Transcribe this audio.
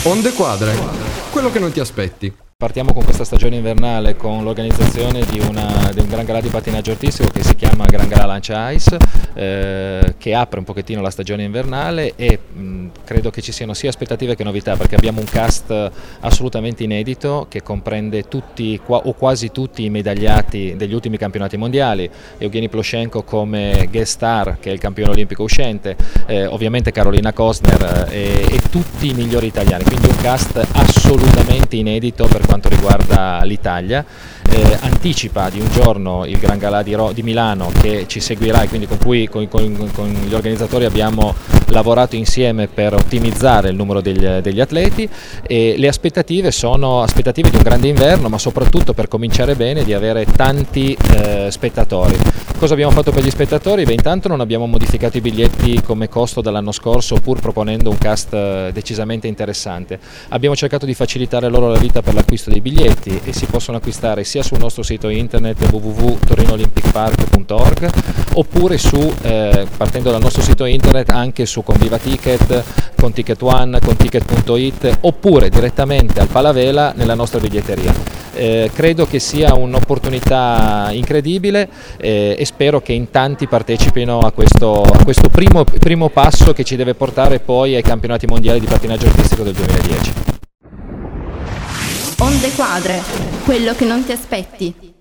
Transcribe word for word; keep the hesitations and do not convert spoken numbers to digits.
Onde quadre, quello che non ti aspetti. Partiamo con questa stagione invernale con l'organizzazione di, una, di un Gran Galà di pattinaggio artistico che si chiama Gran Galà Lancia Ice, eh, che apre un pochettino la stagione invernale e mh, credo che ci siano sia aspettative che novità, perché abbiamo un cast assolutamente inedito che comprende tutti qua, o quasi tutti i medagliati degli ultimi campionati mondiali, Evgeny Ploshenko come guest star, che è il campione olimpico uscente, eh, ovviamente Carolina Kostner eh, e, e tutti i migliori italiani, quindi un cast assolutamente inedito per quanto riguarda l'Italia. Eh, anticipa di un giorno il Gran Galà di, Ro- di Milano, che ci seguirà e quindi con cui con, con, con gli organizzatori abbiamo lavorato insieme per ottimizzare il numero degli, degli atleti, e le aspettative sono aspettative di un grande inverno, ma soprattutto, per cominciare bene, di avere tanti eh, spettatori. Cosa abbiamo fatto per gli spettatori? Beh, intanto non abbiamo modificato i biglietti come costo dall'anno scorso, pur proponendo un cast decisamente interessante. Abbiamo cercato di facilitare loro la vita per l'acquisto dei biglietti, e si possono acquistare sia sul nostro sito internet w w w punto torino olympic park punto org oppure su, eh, partendo dal nostro sito internet, anche su Conviva Ticket, con Ticket One, con ticket punto it, oppure direttamente al Palavela nella nostra biglietteria. Eh, credo che sia un'opportunità incredibile eh, e spero che in tanti partecipino a questo, a questo primo, primo passo che ci deve portare poi ai campionati mondiali di pattinaggio artistico del duemiladieci. Onde quadre, quello che non ti aspetti.